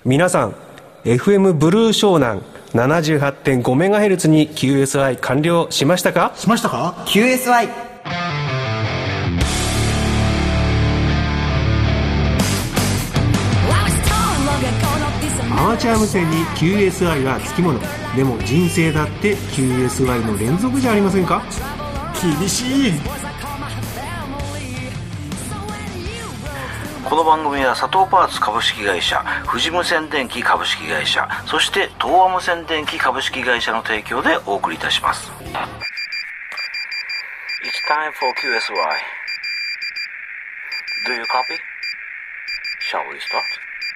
皆さん FM ブルー湘南 78.5MHz に QSI 完了しましたか？ QSI アマチュア無線に QSI はつきもの。でも人生だって QSI の連続じゃありませんか？ 厳しい。 この番組は佐藤パーツ株式会社、富士無線電機株式会社、そして東和無線電機株式会社の提供でお送りいたします。 It's time for QSY. Do you copy? Shall we start?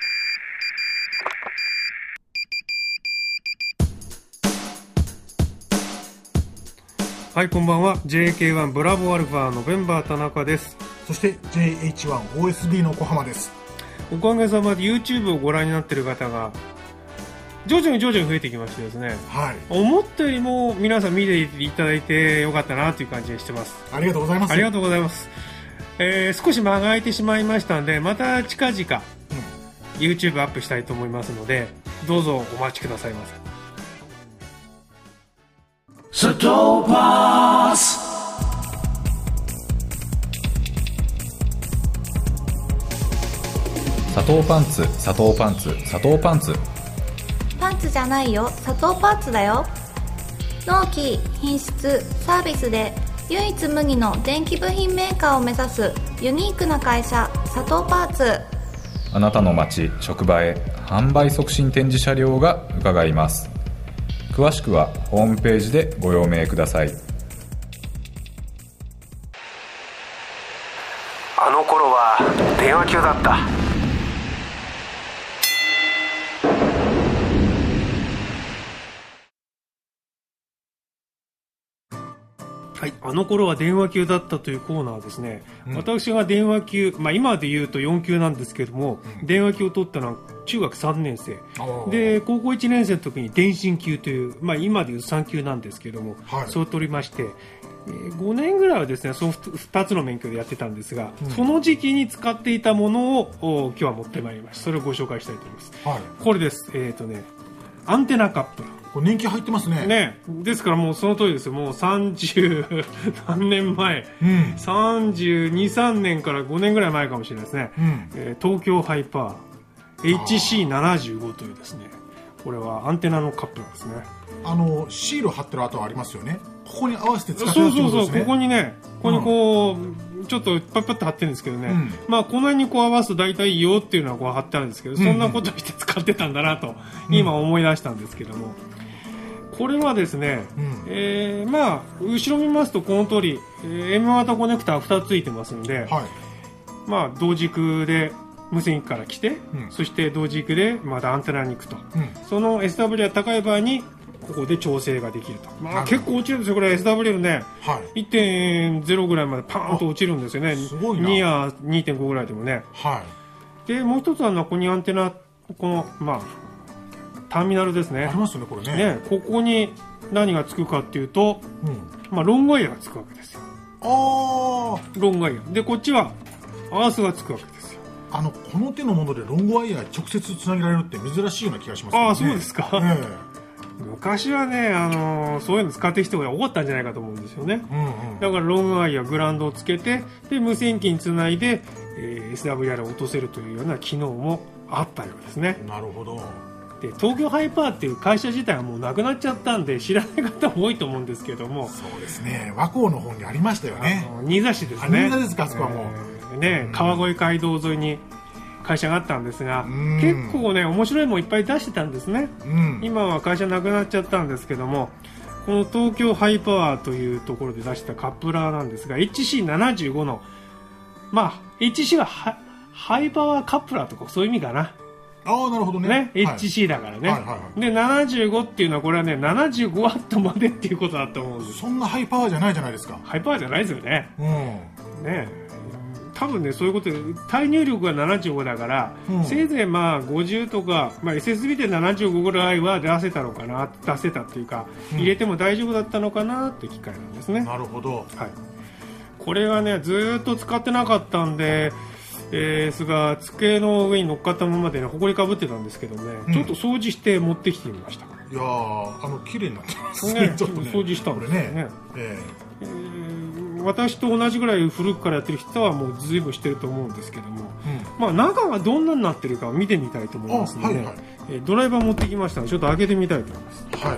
はい、こんばんは。 JK1 ブラボーアルファノベンバー田中です。 そして JH1OSB の小浜です。 おかげさまで YouTube をご覧になっている方が徐々に増えてきましてですね、 はい、 思ったよりも皆さん見ていただいてよかったなという感じがしてます。 ありがとうございます。 ありがとうございます。少し間が空いてしまいましたので、また近々、YouTube アップしたいと思いますので、どうぞお待ちくださいませ。 佐藤パーツ。 佐藤パンツ、佐藤パンツ、佐藤パンツ。 パンツじゃないよ、佐藤パーツだよ。納期、品質、サービスで唯一無二の電気部品メーカーを目指すユニークな会社、佐藤パーツ。 あなたの街、職場へ販売促進展示車両が伺います。詳しくはホームページでご用命ください。 あの頃は電話級だった。はい、あの頃は電話級だったというコーナーはですね、私が電話級、今で言うと4級なんですけども、電話級を取ったのは中学3年生で、高校1年生の時に電信級という、今で言う3級なんですけども、そう取りまして、5年ぐらいはですね、その2つの免許でやってたんですが、その時期に使っていたものを今日は持ってまいりました。それをご紹介したいと思います。これです。アンテナカップラー。 これ年季入ってますね。 ですからもうその通りですよ。もう30何年前、32、3年から5年ぐらい前かもしれないですね。東京ハイパー HC75 というですね、これはアンテナのカップラーですね。 シール貼ってる跡ありますよね。ここに合わせて使ってるってことですね。 ここにね、ここにこう、ちょっとパッパッと貼ってるんですけどね、この辺にこう合わすと大体いいよっていうのはこう貼ってあるんですけど、そんなことして使ってたんだなと、今思い出したんですけども、これはですね、後ろ見ますとこの通り、M 型コネクター2つついてますんで、同軸で無線機から来て、そして同軸でまたアンテナに行くと、その SW が高い場合にここで調整ができると。結構落ちるんですよ、これ SW ね、1.0 ぐらいまでパーンと落ちるんですよね。2や 2.5 ぐらいでもね。でもう一つはここにアンテナ、このターミナルですね。 ありますよね、これね。 ここに何がつくかっていうと、ロングワイヤーがつくわけですよ。ロングワイヤーで、こっちはアースがつくわけですよ。 この手のものでロングワイヤー直接つなげられるって珍しいような気がしますね。 そうですか。昔はね、そういうの使ってる人が多かったんじゃないかと思うんですよね。だからロングワイヤー、グラウンドをつけて、で無線機につないで、SWR を落とせるというような機能もあったようですね。 なるほど。 で東京ハイパーっていう会社自体はもうなくなっちゃったんで知らない方も多いと思うんですけども。 そうですね、和光の方にありましたよね。 新座市ですね。 新座ですか、あそこはもう、 川越街道沿いに会社があったんですが、結構ね面白いもんいっぱい出してたんですね。今は会社なくなっちゃったんですけども、この東京ハイパワーというところで出したカップラーなんですが、 HC75 のHC はハイパワーカップラーとかそういう意味かな。 なるほどね。 HC だからね。で75っていうのはこれはね75ワットまでっていうことだと思うんです。 そんなハイパワーじゃないじゃないですか。 ハイパワーじゃないですよね。多分ねそういうことで、対入力が75だから、せいぜい50とか、SSB で75ぐらいは出せたのかな、出せたっていうか、入れても大丈夫だったのかなって機械なんですね。 なるほど。 これはねずっと使ってなかったんで、 ですが机の上に乗っかったままでね埃かぶってたんですけどね、ちょっと掃除して持ってきてみました。 いやー綺麗になってますね。ちょっとね掃除したんですよね。私と同じぐらい古くからやってる人はもう随分してると思うんですけども、まあ中がどんなになってるかを見てみたいと思いますので、ドライバー持ってきましたのでちょっと開けてみたいと思います。はい。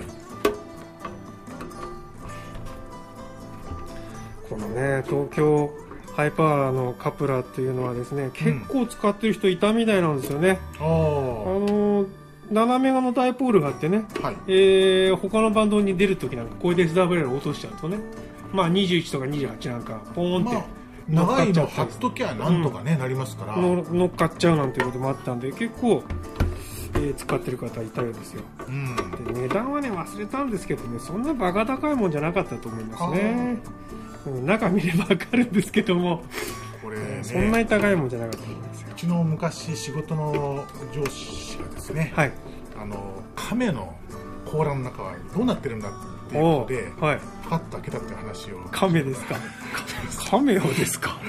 このね東京ハイパワーのカプラーっていうのはですね、結構使ってる人いたみたいなんですよね。7メガのダイポールがあってね、他のバンドに出るときなんかこういう SWR を落としちゃうとね、まあ21とか28なんかポーンって長いの貼っときゃなんとかね、なりますから乗っかっちゃうなんていうこともあったんで結構、使ってる方いたようですよ。で値段はね忘れたんですけどね、そんなバカ高いもんじゃなかったと思いますね。中見れば分かるんですけども、これ、ね、そんなに高いもんじゃなかったと思いますよ。 うちの昔仕事の上司がですね、亀の甲羅の中はどうなってるんだっていうことで、パッと開けたっていう話を。 亀ですか？亀をですか？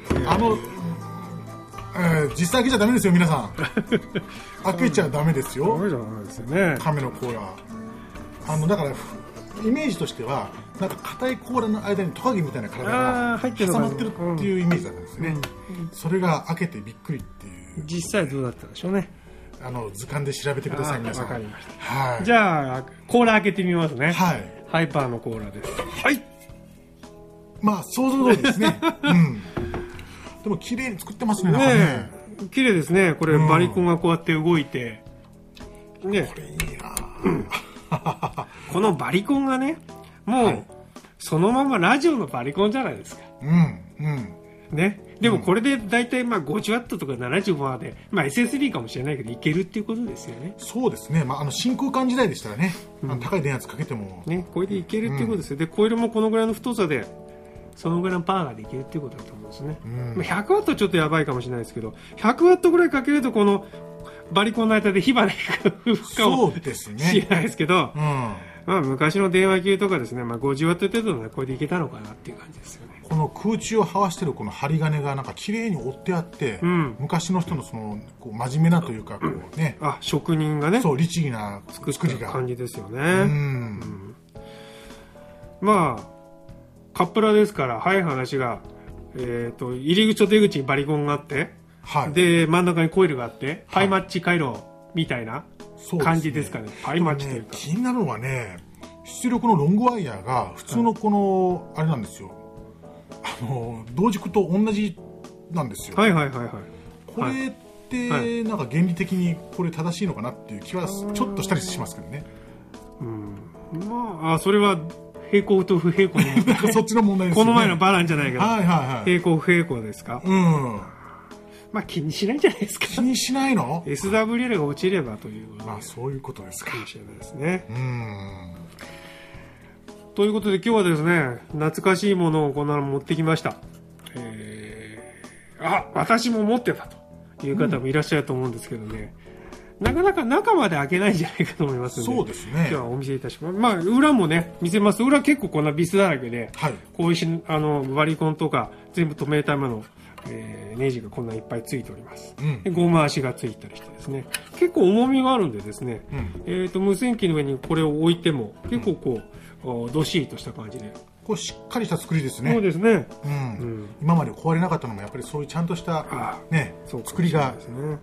実際開けちゃダメですよ皆さん。開けちゃダメですよ。 ダメじゃないですよね。 亀の甲羅。だからイメージとしてはなんか硬い甲羅の間にトカゲみたいな体が挟まってるっていうイメージだったんですね。それが開けてびっくりっていう。 実際どうだったでしょうね。 図鑑で調べてください皆さん。 わかりました。じゃあ甲羅開けてみますね。ハイパーの甲羅です。 まあ想像通りですね。でも綺麗に作ってますね。 綺麗ですね。これバリコンがこうやって動いてね。 これいいな。 このバリコンがね、もうそのままラジオのバリコンじゃないですか。ね。でもこれで大体まあ 50W とか70まで、まあ SSD かもしれないけどいけるっていうことですよね。 そうですね。まあ真空管時代でしたらね、高い電圧かけてもね、これでいけるっていうことですよ。でコイルもこのぐらいの太さでそのぐらいのパワーができるっていうことだと思うんですね。100W はちょっとやばいかもしれないですけど、100W ぐらいかけるとこのバリコンの間で火花が吹くかもしれないですけど、まあ昔の電話機とかですね、まあ 50W 程度のこれでいけたのかなっていう感じですよね。 この空中を這わしてるこの針金がなんか綺麗に折ってあって、昔の人のそのこう真面目なというかこうね、 職人がね、 そう律儀な作りが感じですよね。まあカップラですから早い話が、入り口と出口にバリコンがあって、で真ん中にコイルがあって、パイマッチ回路みたいな感じですかね。パイマッチというか。 気になるのはね、出力のロングワイヤーが普通のこの、あれなんですよ。同軸と同じなんですよ。これってなんか原理的にこれ正しいのかなっていう気はちょっとしたりしますけどね。 まあそれは平行と不平行のそっちの問題ですね。 この前のバランじゃないけど、平行不平行ですか。まあ気にしないんじゃないですか。 気にしないの？ SWL が落ちればという、 まあそういうことですか。 かもしれないですね。ということで今日はですね、懐かしいものをこんなの持ってきました。私も持ってたという方もいらっしゃると思うんですけどね、なかなか中まで開けないんじゃないかと思いますので、 そうですね。 今日はお見せいたします。まあ裏もね見せます。裏結構こんなビスだらけで、こういうバリコンとか全部止めるためのネジがこんないっぱいついております。ゴム足がついたりしてですね、結構重みがあるんでですね、無線機の上にこれを置いても結構こうどっしりとした感じで、 こうしっかりした作りですね。 そうですね。 今まで壊れなかったのもやっぱりそういうちゃんとしたね作りが。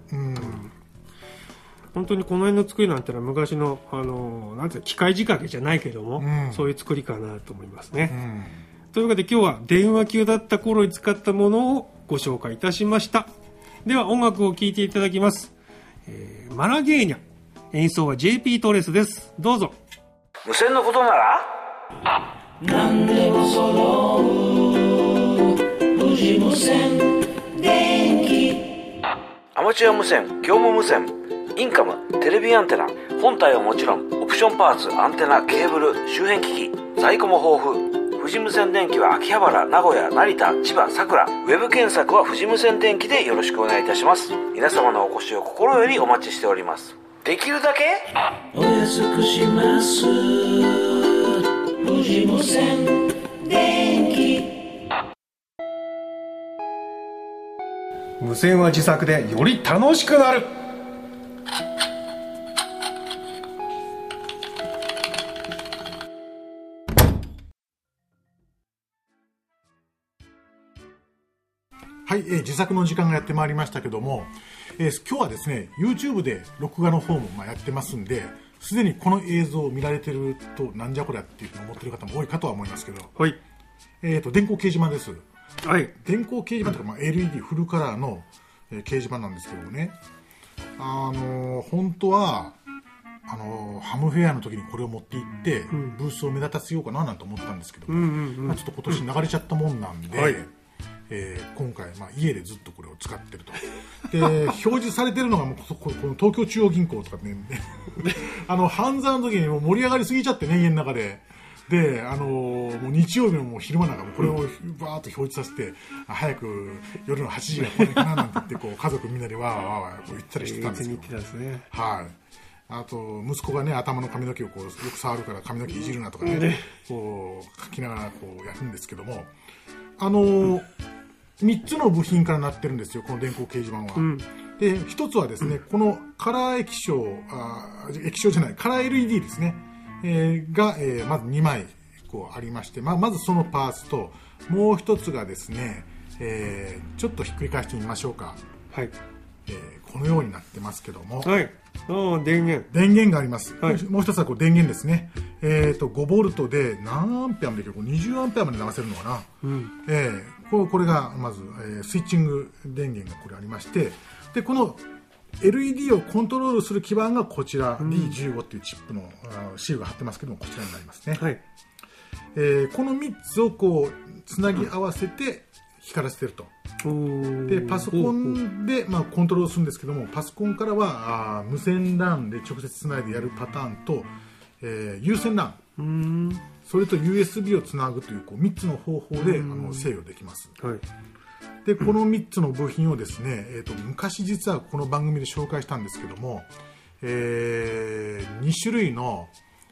本当にこの辺の作りなんてのは昔のなんていう機械仕掛けじゃないけども、そういう作りかなと思いますね。というわけで今日は電話機だった頃に使ったものをご紹介いたしました。では音楽を聴いていただきます。マラゲーニャ、演奏は JP トレスです。どうぞ。 無線のことなら何でも揃う富士無線電気。アマチュア無線、業務無線、インカム、テレビアンテナ、本体はもちろんオプションパーツ、アンテナ、ケーブル、周辺機器、在庫も豊富。富士無線電機は秋葉原、名古屋、成田、千葉、佐倉。ウェブ検索は富士無線電機でよろしくお願いいたします。皆様のお越しを心よりお待ちしております。できるだけお安くします。富士無線電機。 無線は自作でより楽しくなる。 はい、自作の時間がやってまいりましたけども、今日はですね YouTube で録画の方もやってますんで、すでにこの映像を見られてるとなんじゃこりゃっていうふうに思ってる方も多いかとは思いますけど、 はい、 電光掲示板です。 はい、 電光掲示板というか、LED フルカラーの、掲示板なんですけどもね、本当はハムフェアの時にこれを持って行って、ブースを目立たせようかななんて思ったんですけど、ちょっと今年流れちゃったもんなんで、はい、今回、家でずっとこれを使ってると。で表示されてるのがこの東京中央銀行とかね半沢の時にもう盛り上がりすぎちゃってね、家の中で。でもう日曜日のもう昼間なんかもこれをバーッと表示させて、早く夜の8時が来ないかななんて言ってこう家族みんなでわーわー言ったりしてたんですけど、はい。あと息子がね頭の髪の毛をこうよく触るから髪の毛いじるなとかね、こう書きながらこうやるんですけども、3つの部品からなってるんですよ、この電光掲示板は。で1つはですね、このカラー液晶カラー LED ですね、が、まず2枚こうありまして、まずそのパーツと、もう一つがですね、ちょっとひっくり返してみましょうか。はい。このようになってますけども、はい、電源があります。はい、もう一つはこう電源ですね。5ボルトで何アンペアまでいける、20アンペアまで流せるのかな。これがまず、スイッチング電源がこれありまして、でこのLED をコントロールする基板がこちら、D15 っていうチップのシールが貼ってますけども、こちらになりますね。はい、この3つをこうつなぎ合わせて光らせてると。でパソコンで、コントロールするんですけども、パソコンからは無線 LAN で直接つないでやるパターンと、有線 LAN、それと USB をつなぐという、3つの方法で制御できます。はい、でこの3つの部品をですね、昔実はこの番組で紹介したんですけども、2種類の、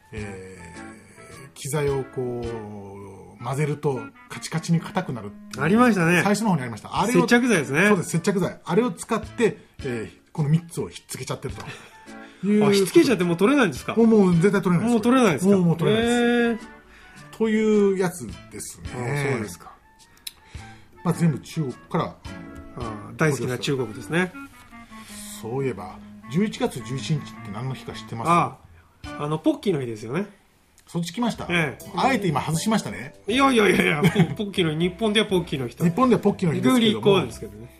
機材をこう混ぜるとカチカチに硬くなるっていう、 ありましたね。 最初の方にありました。 接着剤ですね。 そうです、接着剤。あれを使って、この3つをひっつけちゃってると。 ひっつけちゃってもう取れないんですか？ もう絶対取れないです。 もう取れないですか？ もう取れないです。というやつですね。 そうですか。 全部中国から大好きな中国ですね。 そういえば11月11日って何の日か知ってます？ ポッキーの日ですよね。 そっち来ました。あえて今外しましたね。 いやポッキーの日本ではポッキーの日。 日本ではポッキーの日ですけども。 グリですけどね。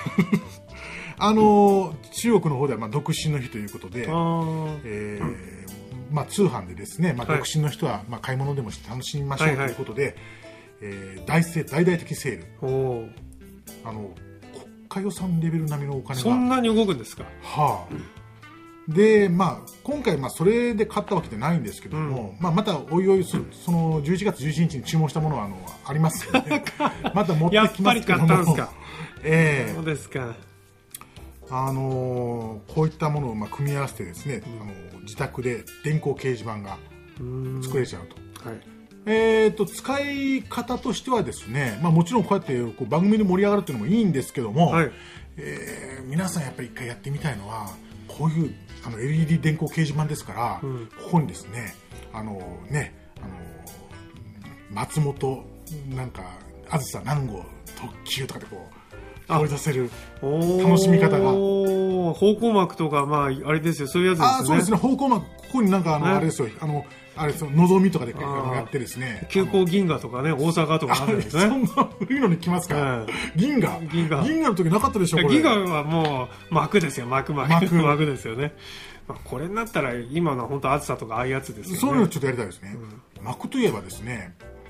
中国の方では独身の日ということで、通販でですね、独身の人は買い物でもして楽しみましょうということで、大々的セール。国家予算レベル並みのお金がそんなに動くんですか？ で今回それで買ったわけじゃないんですけども、またおいおいその11月11日に注文したものはありますのでまた持ってきますけども、やっぱり買ったんですか？そうですか。こういったものを組み合わせてですね、自宅で電光掲示板が作れちゃうと。使い方としてはですね、もちろんこうやって番組で盛り上がるっていうのもいいんですけども、皆さんやっぱり一回やってみたいのは、こういうLED 電光掲示板ですから、ここにですね松本なんかあずさ何号特急とかでこう表示させる楽しみ方が、 方向幕とかあれですよ、そういうやつですね。 そうですね、方向幕、ここになんかあれですよ、あれですよ、のぞみとかでやってですね、 急行銀河とかね、大阪とかあるんですね。 そんな古いのに来ますか？銀河の時なかったでしょ？これ銀河はもう幕ですよ、幕ですよね。これになったら今の本当暑さとかああいうやつですよね。 そういうのちょっとやりたいですね。幕といえばですね、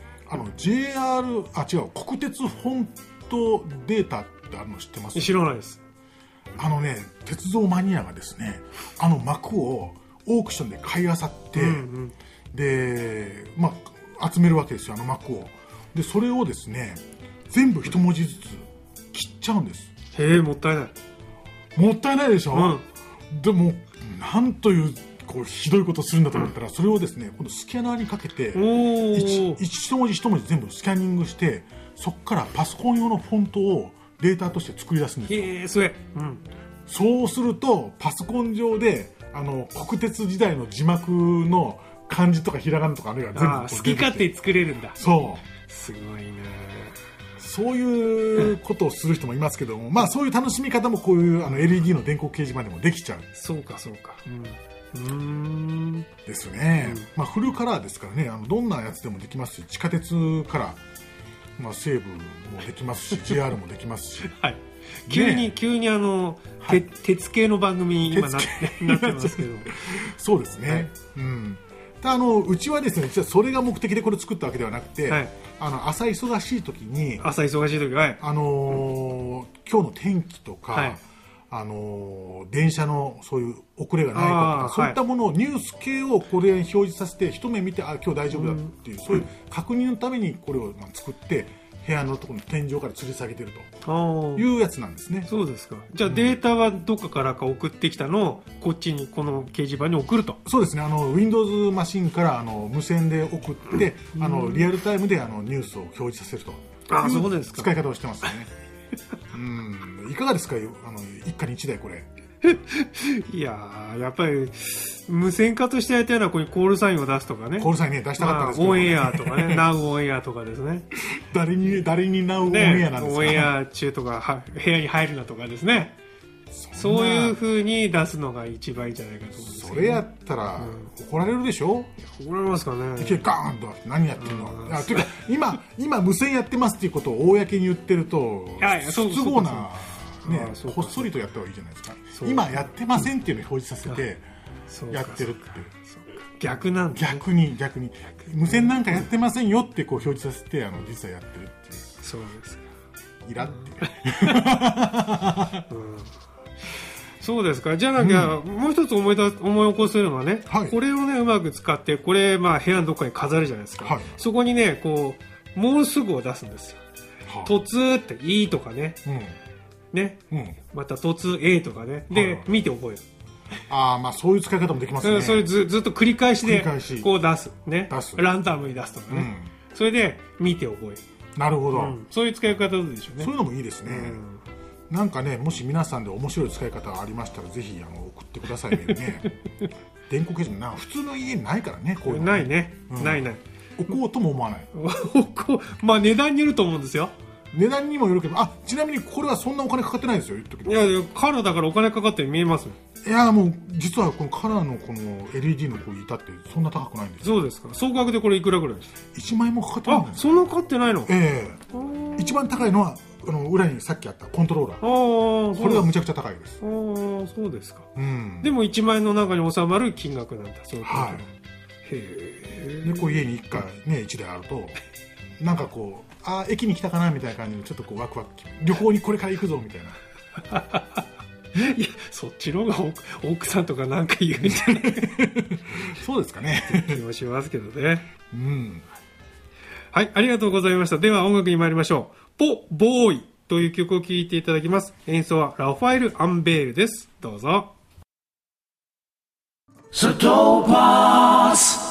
国鉄本当データってあるの知ってます？ 知らないです。 鉄道マニアがですね、幕をオークションで買い漁って、で集めるわけですよ、幕を。でそれをですね全部一文字ずつ切っちゃうんです。 へえ、もったいない。 もったいないでしょ、でもなんというひどいことするんだと思ったら、それをですね今度スキャナーにかけて一文字一文字全部スキャニングして、そこからパソコン用のフォントをデータとして作り出すんですよ。そうするとパソコン上で国鉄時代の字幕の漢字とかひらがなとかあるいは全部好き勝手作れるんだ。 そうすごいね。 そういうことをする人もいますけども、まあそういう楽しみ方もこういう LED の電光掲示板でもできちゃう。 そうか。 ですね。まあフルカラーですからね、どんなやつでもできますし、地下鉄から、まあ西武もできますし、JR もできますし。 はい。急に鉄系の番組に今なってますけど。 そうですね。うちはですね、実はそれが目的でこれ作ったわけではなくて、朝忙しい時に、 今日の天気とか、電車のそういう遅れがないかとか、そういったものをニュース系をこれに表示させて、一目見て今日大丈夫だっていう、そういう確認のためにこれを作って部屋のところの天井から吊り下げてるというやつなんですね。 そうですか。じゃあデータはどっかからか送ってきたのをこっちにこの掲示板に送ると。 そうですね。Windows マシンから無線で送って、リアルタイムでニュースを表示させるという使い方をしてますよね。いかがですか、一家に一台これ。 いやー、やっぱり無線化としてやりたいのはここにコールサインを出すとかね。 コールサインね、出したかったですけど、 オンエアとかね、ナウオンエアとかですね。 誰にナウオンエアなんですか。 オンエア中とか部屋に入るなとかですね。そういう風に出すのが一番いいんじゃないかと思うんですけど、 それやったら怒られるでしょ。 怒られますかね。 いきなりガーンと何やってるの。というか今無線やってますっていうことを公に言ってると不都合な。こっそりとやった方がいいじゃないですか。今やってませんっていうのを表示させてやってるって。 逆なんだ、 逆に無線なんかやってませんよってこう表示させて実はやってるっていう。 そうですか。 イラって。 そうですか。じゃなきゃ、もう一つ思い起こせるのはね、これをねうまく使って、これ部屋のどっかに飾るじゃないですか。そこにねこうもうすぐを出すんですよ。突っていいとかね。また突 A とかね。で、見て覚える。 まあそういう使い方もできますね。 それずっと繰り返しでこう出すね。ランタムに出すとかね。それで見て覚える。 なるほど。 そういう使い方でしょうね。 そういうのもいいですね。なんかね、もし皆さんで面白い使い方がありましたらぜひ送ってくださいね。電光掲示板普通の家にないからね。こういうのないね。ない。 置こうとも思わない。 まあ値段によると思うんですよ。 値段にもよるけど、ちなみにこれはそんなお金かかってないですよ、言っときます。 いやカラーだからお金かかって見えますもん。 いやもう実はこのカラーのこの LED のこう板ってそんな高くないんですよ。 そうですか。総額でこれいくらぐらいですか。 1万円もかかってないんです。 そんなかかってないの。 一番高いのは裏にさっきあったコントローラー。これがむちゃくちゃ高いです。 そうですか。でも1万円の中に収まる金額なんだ。そうはい。でこう家に1回ね1台あるとなんかこう駅に来たかなみたいな感じでちょっとこうワクワク、旅行にこれから行くぞみたいな。 いやそっちの方が奥さんとかなんか言うんじゃない。 そうですかね。 気もしますけどね。はい、ありがとうございました。では音楽に参りましょう。ポボーイという曲を聴いていただきます。演奏はラファエル・アンベールです。どうぞ。 サトーパース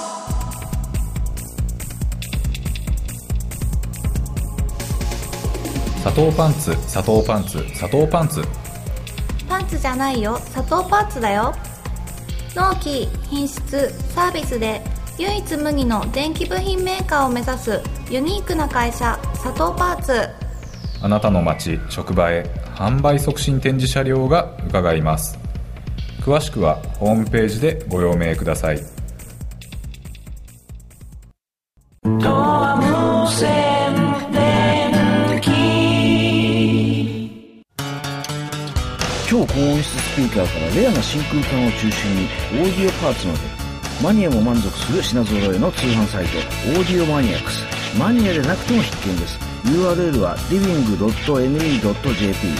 砂糖パンツ、砂糖パンツ、砂糖パンツ。 パンツじゃないよ、砂糖パーツだよ。納期、品質、サービスで唯一無二の電気部品メーカーを目指すユニークな会社、砂糖パーツ。 あなたの街、職場へ販売促進展示車両が伺います。詳しくはホームページでご用命ください。 超高音質スピーカーからレアな真空管を中心にオーディオパーツまでマニアも満足する品揃えの通販サイトオーディオマニアックス。マニアでなくても必見です。 URL は living.me.jp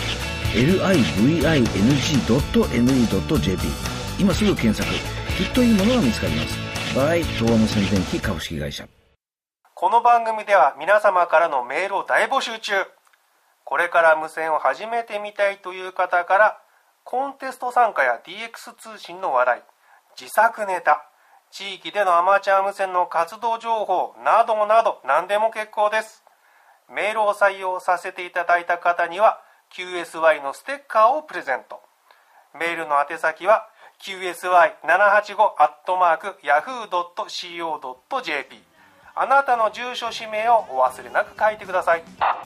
living.me.jp 今すぐ検索。きっといいものが見つかります。バイ東和無線電機株式会社。 この番組では皆様からのメールを大募集中。これから無線を始めてみたいという方からコンテスト参加や DX 通信の話題、自作ネタ、地域でのアマチュア無線の活動情報などなど何でも結構です。メールを採用させていただいた方には QSY のステッカーをプレゼント。メールの宛先は qsy785@yahoo.co.jp。 あなたの住所氏名をお忘れなく書いてください。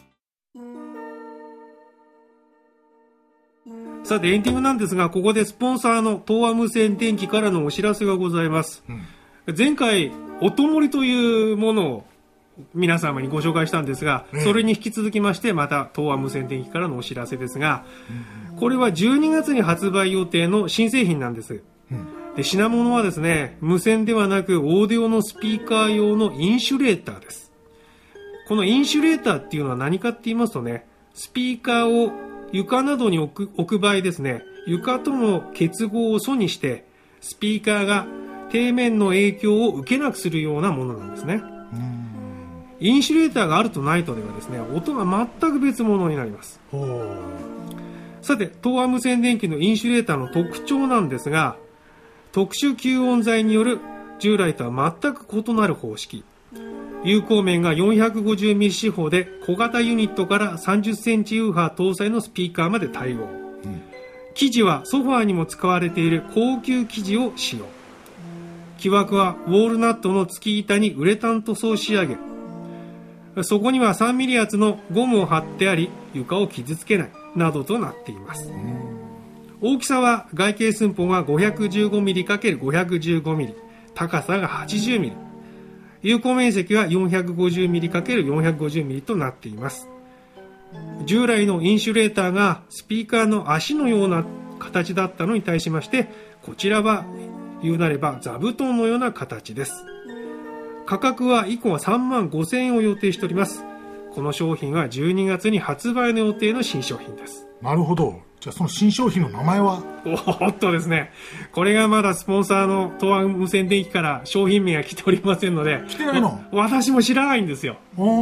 さてエンディングなんですが、ここでスポンサーの東亜無線電機からのお知らせがございます、前回音盛というものを皆様にご紹介したんですが、それに引き続きましてまた東亜無線電機からのお知らせですが、これは12月に発売予定の新製品なんです、で品物はですね、無線ではなくオーディオのスピーカー用のインシュレーターです。このインシュレーターっていうのは何かって言いますとね、スピーカーを床などに置く場合ですね、床との結合を阻にしてスピーカーが底面の影響を受けなくするようなものなんですね。インシュレーターがあるとないとではですね、音が全く別物になります。さて東亜無線電機のインシュレーターの特徴なんですが、特殊吸音材による従来とは全く異なる方式、有効面が 450mm 四方で小型ユニットから 30cm ウーハー搭載のスピーカーまで対応、生地はソファーにも使われている高級生地を使用、木枠はウォールナットの付き板にウレタン塗装仕上げ、そこには 3mm 厚のゴムを貼ってあり床を傷つけないなどとなっています。大きさは外径寸法が 515mm×515mm、 高さが 80mm、 有効面積は 450mm×450mm となっています。従来のインシュレーターがスピーカーの足のような形だったのに対しまして、こちらは言うなれば座布団のような形です。価格は以降は35,000円を予定しております。この商品は12月に発売の予定の新商品です。 なるほど。じゃあその新商品の名前は？ おっとですね、これがまだスポンサーの東亜無線電機から商品名が来ておりませんので。 来てないの？ 私も知らないんですよ。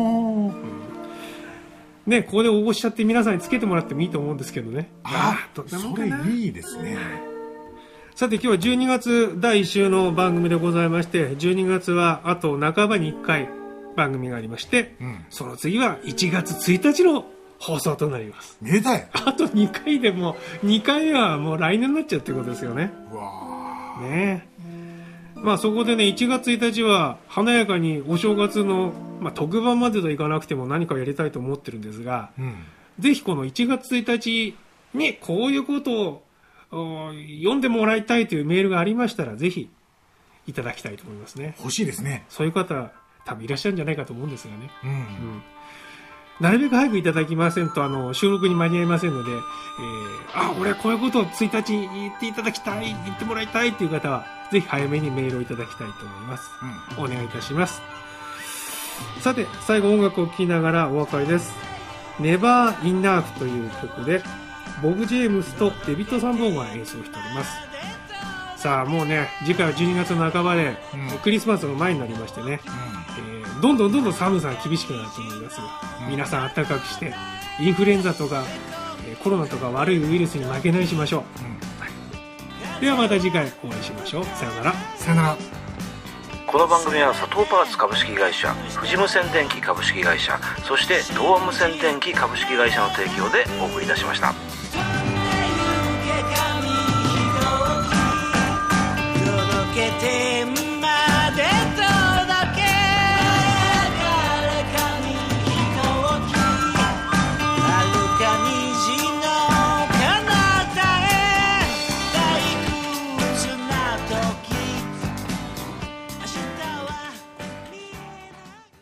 ね、ここで応募しちゃって皆さんにつけてもらってもいいと思うんですけどね。 それいいですね。 さて今日は12月第1週の番組でございまして、12月はあと半ばに1回番組がありまして、その次は1月1日の放送となります。 めでたい。 あと2回でも2回目はもう来年になっちゃうってことですよね。 うわねえ、まあそこでね、1月1日は華やかにお正月の、特番までといかなくても何かやりたいと思ってるんですが、ぜひこの1月1日にこういうことを読んでもらいたいというメールがありましたら、ぜひいただきたいと思いますね。 欲しいですね。 そういう方多分いらっしゃるんじゃないかと思うんですがね。なるべく早くいただきませんと収録に間に合いませんので、俺こういうことを1日言っていただきたい、言ってもらいたいという方はぜひ早めにメールをいただきたいと思います、お願いいたします。さて最後音楽を聴きながらお別れです。 Never Enough という曲でボブ・ジェームスとデビッド・サンボーンが演奏しております。さあもうね、次回は12月の半ばで、クリスマスの前になりましてね、どんどん寒さが厳しくなると思いますが、皆さん暖かくしてインフルエンザとか、コロナとか悪いウイルスに負けないようにしましょう、ではまた次回お会いしましょう。さよなら。 さよなら。 この番組は佐藤パーツ株式会社、富士無線電機株式会社、そして東亜無線電機株式会社の提供でお送りいたしました。